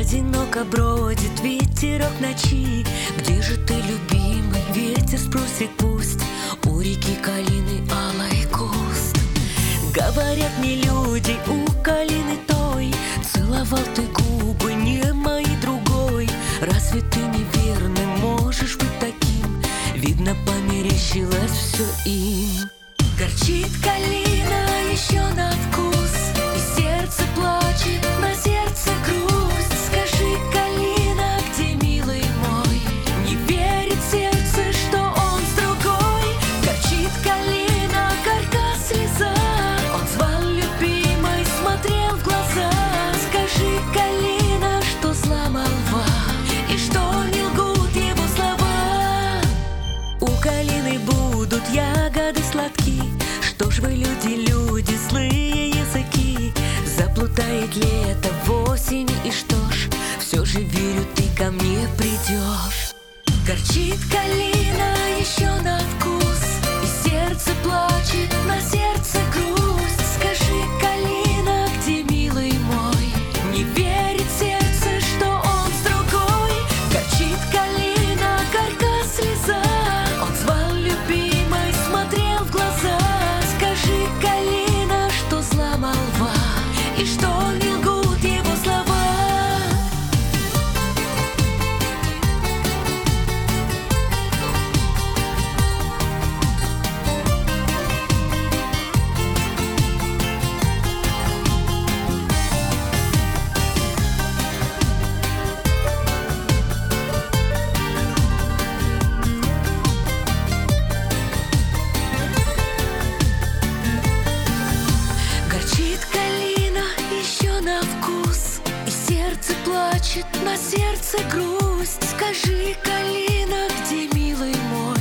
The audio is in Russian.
Одиноко бродит ветерок ночи. Где же ты, любимый? Ветер спросит пусть. У реки калины алый куст. Говорят мне люди, у калины той целовал ты губы, не мои другой. Разве ты неверный можешь быть таким? Видно, померещилось все им. Горчит калина еще на вкус, и сердце плачет, на сердце грусть. Скажи, калина, где милый мой? Не верит сердце, что он с другой. Горчит калина, горька слеза. Он звал любимой, смотрел в глаза. Скажи, калина, что зла молва, и что не лгут его слова. У калины будут ягоды сладки. Что ж вы, люди, злые языки? Заплутает лето в осени, и что ж, все же верю, ты ко мне придешь. Горчит калина еще на вкус, и сердце плачет, на сердце грусть. Скажи, калина, где милый мой? Не верит сердце, что он с другой. Горчит калина, горька слеза. Он звал любимой, смотрел в глаза. Скажи, калина, что зла молва, и что не лгут его слова. Горчит калина еще на вкус, и сердце плачет, на сердце грусть. Скажи, калина, где милый мой?